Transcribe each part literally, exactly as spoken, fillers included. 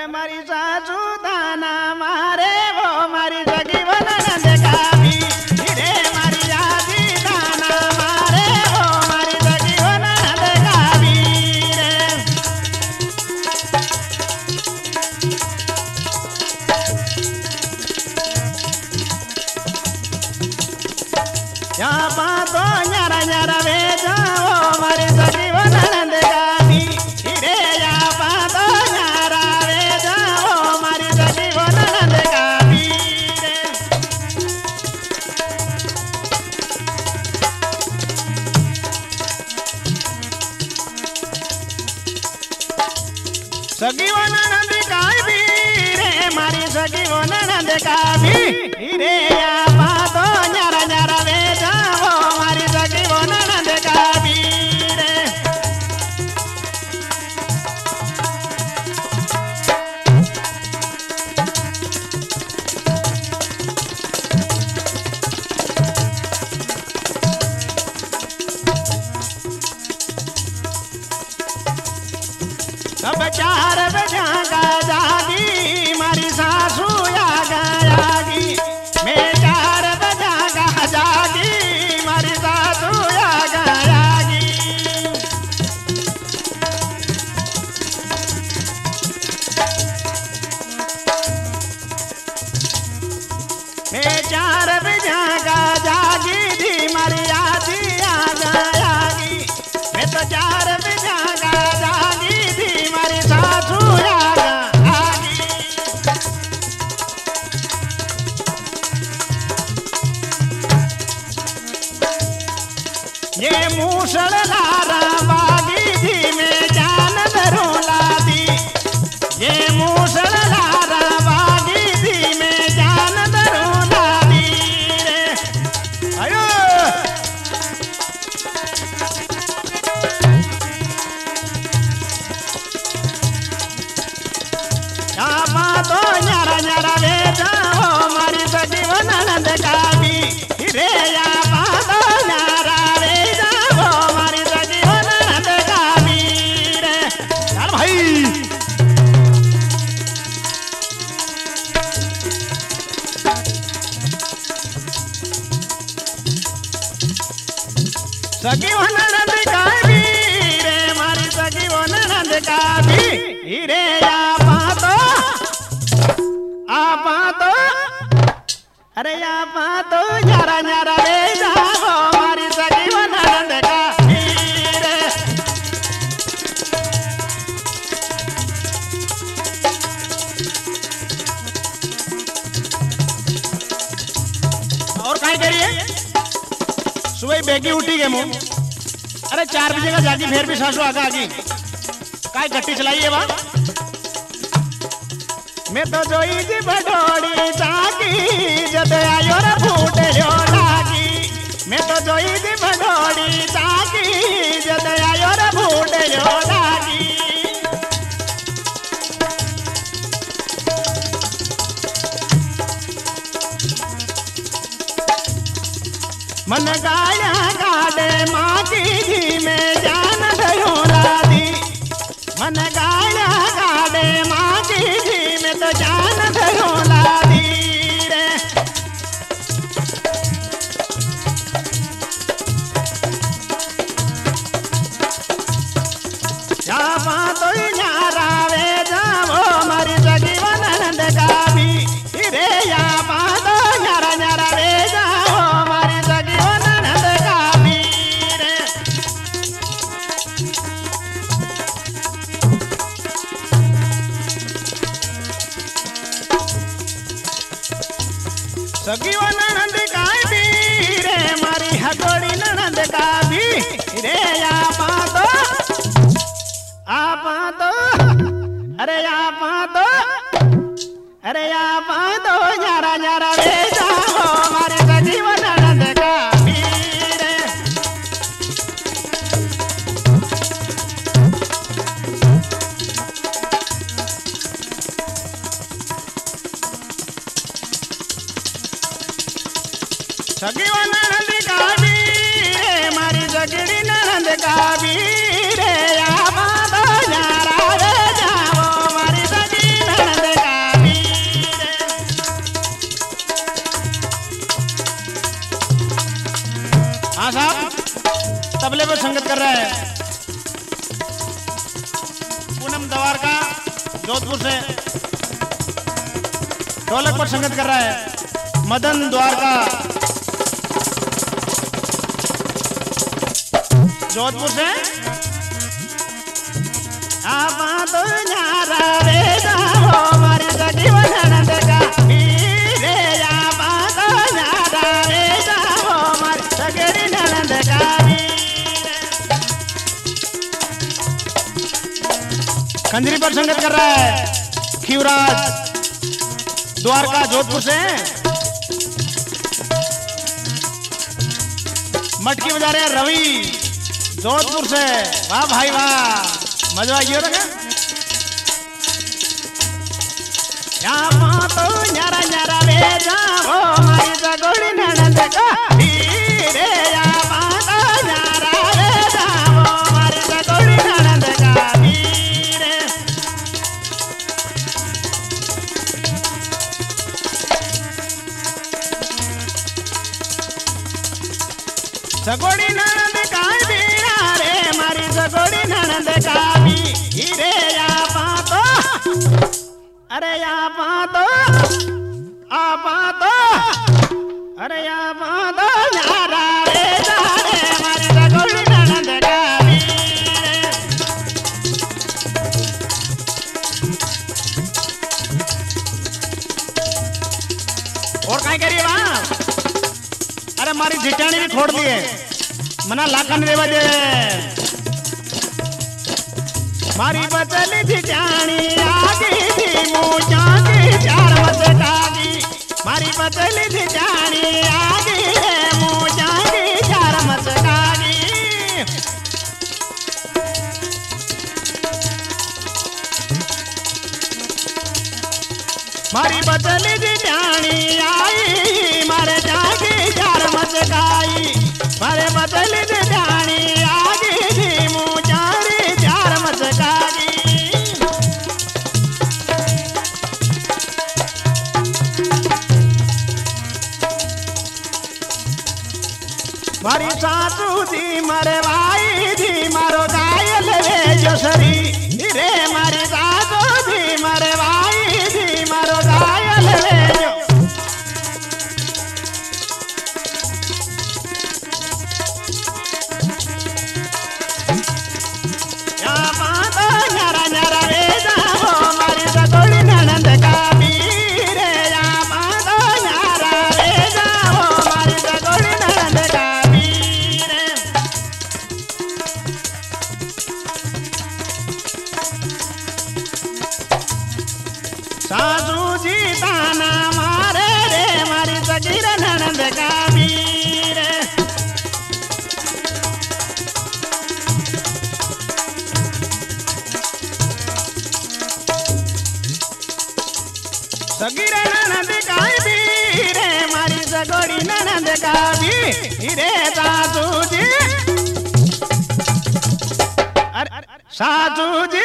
मारी सासू दाना मारे वो मारी सगी वो ननद का भी रे मारी आजी दाना मारे वो मारी सगी वो ननद का भी रे यहाँ पातो न्यारा न्यारा वे जाओ मारी सगी वो ननद का भी रे यहाँ पातो न्यारा वे जाओ मारी सगी वो ननद का भी रे सगी वो ननद का भी रे मारी सगी वो ननद का भी रे यहाँ पातो न्यारा न्यारा वे जाओ मारी सगी वो ननद का भी रे सब चार बजा का जागी मारी सासू आगा आगी मैं चार बजा का जागी मारी सासू आगा आगी मैं चार बजा का जागी दी मारी आजी आगा आगी मैं तो चार बजा का जागी दी मारी सासू आगा आगी ये मूसल लारा बागी थी मैं जान धरोला दी ये मूसल लारा बागी थी मैं जान धरोला दी रे आयो यहाँ तो न्यारा न्यारा वे जाओ मारी सगी वो ननद का भी रे यहाँ तो न्यारा वे जाओ मारी सगी वो ननद का भी रे यार भाई सगी वो ननद का भी रे मारी सगी वो ननद का भी रे यहाँ तो आपा तो अरे आपा तो न्यारा न्यारा वे जाओ मारी सगी वो ननद का भी रे और काय करिए सुबह बेगी उठी गए मुंह अरे चार बजे का जागी फिर भी सासू आगा आगी काय गट्टी चलाइए बा मैं तो जोई जी बडोड़ी जागी जद आयो रे फूटे जो लागी मैं तो जोई जी बडोड़ी जागी जद आयो रे फूटे जो लागी मन गाया गाड़े माँ की जी में जान धरोला दी मन गाया गाड़े माँ की जी में तो जान धरोला दी रे यहाँ तो न्यारा वे जाओ मारी सगी वो ननद का भी रे यहाँ तो न्यारा न्यारा वे जाओ मारी सगी वो ननद का भी रे सगी वो ननद का भी रे मारी हथौड़ी ननद का भी रे आपा तो आपा तो अरे आपा तो अरे आपा तो न्यारा न्यारा वे जाओ मारी सगी वो ननद का भी रे सगी वो ननद का भी रे मारी सगड़ी ननद का भी रे आपा तो न्यारा वे जाओ मारी सगी रहा है पूनम द्वारका जोधपुर से, ढोलक पर संगत कर रहा है मदन द्वारका जोधपुर से। आपा तो न्यारा रे जाओ मारी सखी ननद का वीरे, आपा तो न्यारा रे जाओ मारी सखी ननद का वीरे। खंजरी पर संगत कर रहा है खीवराज द्वारका जोधपुर से। मटकी बजा रहे हैं रवि जोधपुर से। वाह भाई वाह, मजा आ गया ना। यहाँ तो न्यारा न्यारा ले जाओ मारी सगोड़ी ननद का वीरे, यहाँ तो न्यारा ले जाओ मारी सगोड़ी ननद का वीरे। सगोड़ी ननद का वीरा रे मारी सगोड़ी ननद का वीरे। आपा तो अरे आपा तो आपा तो अरे आपा तो न्यारा रे जा रे मारी सगोड़ी ननद का वीरे। और कहीं करिए वहां, अरे मारी जिटानी भी खोड़ दिए मना लाखन देवा दे। मारी बचली जिटानी आगी थी मुझा की चार मचकागी, मारी बचली जिटानी आगी है मुझा की चार मचकागी। मारी बचली जिटानी आई मारे जागी चार मचकाई, मारे बचली जिटानी आगी थी मुझारी चार मचकागी। मारी सासू जी मरे भाई जी मारो गायल रे जोसरी रे, मारी सासू जी मरे भाई जी मारो गायल रे जो। सासू जी ताना मारे रे मारी सगीर ननद का वीर। सगीर ननद का वीर मारी सगोड़ी ननद का वीर। सासू जी अरे सासू जी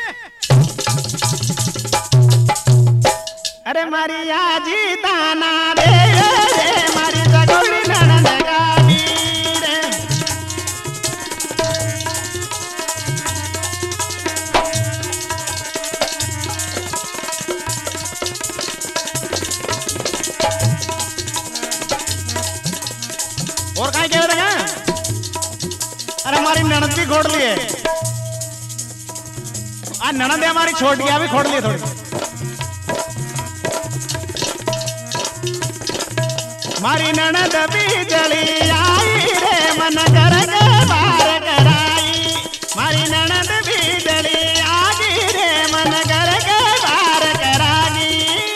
अरे मारी आजी ताना दे रे मारी सगोड़ी ननद का वीर। और कहीं कह रहे हैं, अरे हमारी ननद भी खोड़ लिए, आज ननद हमारी छोड़ गया भी खोड़ लिए थोड़ी। मारी ननद बिजली आई रे मन कर के बार कराई, मारी ननद बिजली आई रे मन कर के बार कराई।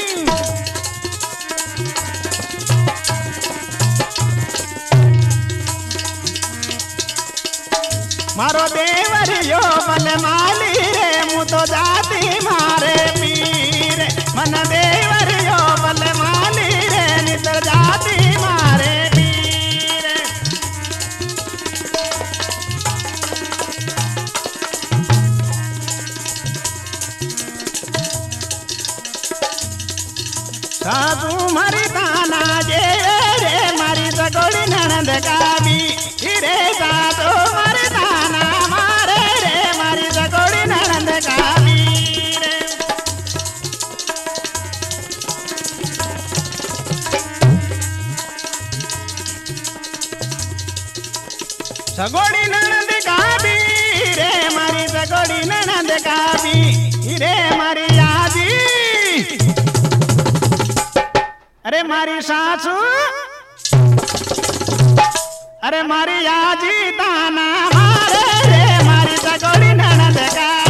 मारो देवरियो मन माली रे मु तो जाती मारे पीर, मन देवरियो मन माली रे नितर जाती मारे पीर। सासू मारी ताना जे रे मारी सगोड़ी ननद का वीर। सासू मारी ताना સગોડી નણંદ કાબી રે મારી સગોડી નણંદ કાબી રે મારી યાદી અરે મારી સાસુ અરે મારી યાજી તાના મારે રે મારી સગોડી નણંદ કાબી